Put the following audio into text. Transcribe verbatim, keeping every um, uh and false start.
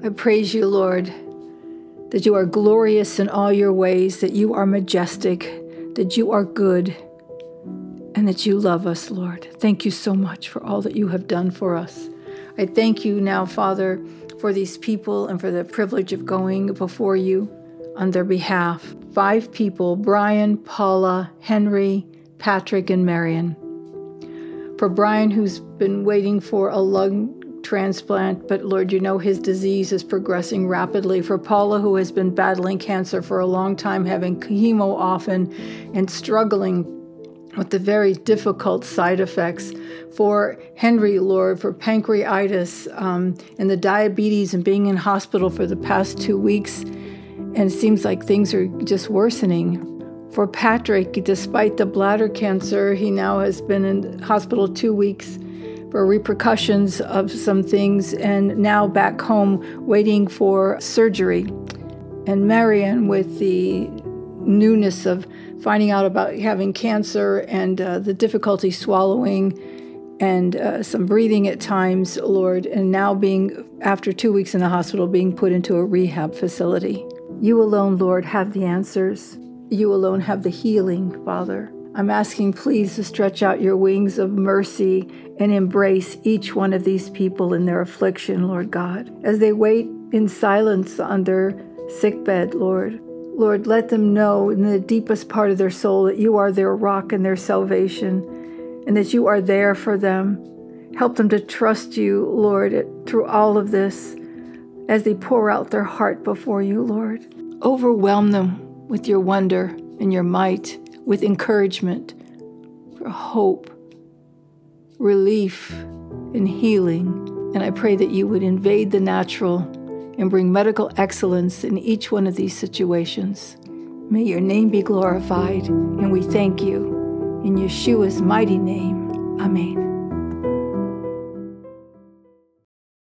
I praise you, Lord, that you are glorious in all your ways, that you are majestic, that you are good, and that you love us, Lord. Thank you so much for all that you have done for us. I thank you now, Father, for these people and for the privilege of going before you on their behalf. Five people, Brian, Paula, Henry, Patrick, and Marion. For Brian, who's been waiting for a lung transplant, but Lord, you know his disease is progressing rapidly. For Paula, who has been battling cancer for a long time, having chemo often and struggling with the very difficult side effects. For Henry, Lord, for pancreatitis um, and the diabetes and being in hospital for the past two weeks, and it seems like things are just worsening. For Patrick, despite the bladder cancer, he now has been in hospital two weeks for repercussions of some things, and now back home waiting for surgery. And Marion, with the newness of finding out about having cancer and uh, the difficulty swallowing and uh, some breathing at times, Lord, and now being, after two weeks in the hospital, being put into a rehab facility. You alone, Lord, have the answers. You alone have the healing, Father. I'm asking, please, to stretch out your wings of mercy and embrace each one of these people in their affliction, Lord God, as they wait in silence on their sickbed, Lord. Lord, let them know in the deepest part of their soul that you are their rock and their salvation, and that you are there for them. Help them to trust you, Lord, through all of this as they pour out their heart before you, Lord. Overwhelm them with your wonder and your might, with encouragement, for hope, relief, and healing. And I pray that you would invade the natural and bring medical excellence in each one of these situations. May your name be glorified, and we thank you. In Yeshua's mighty name, amen.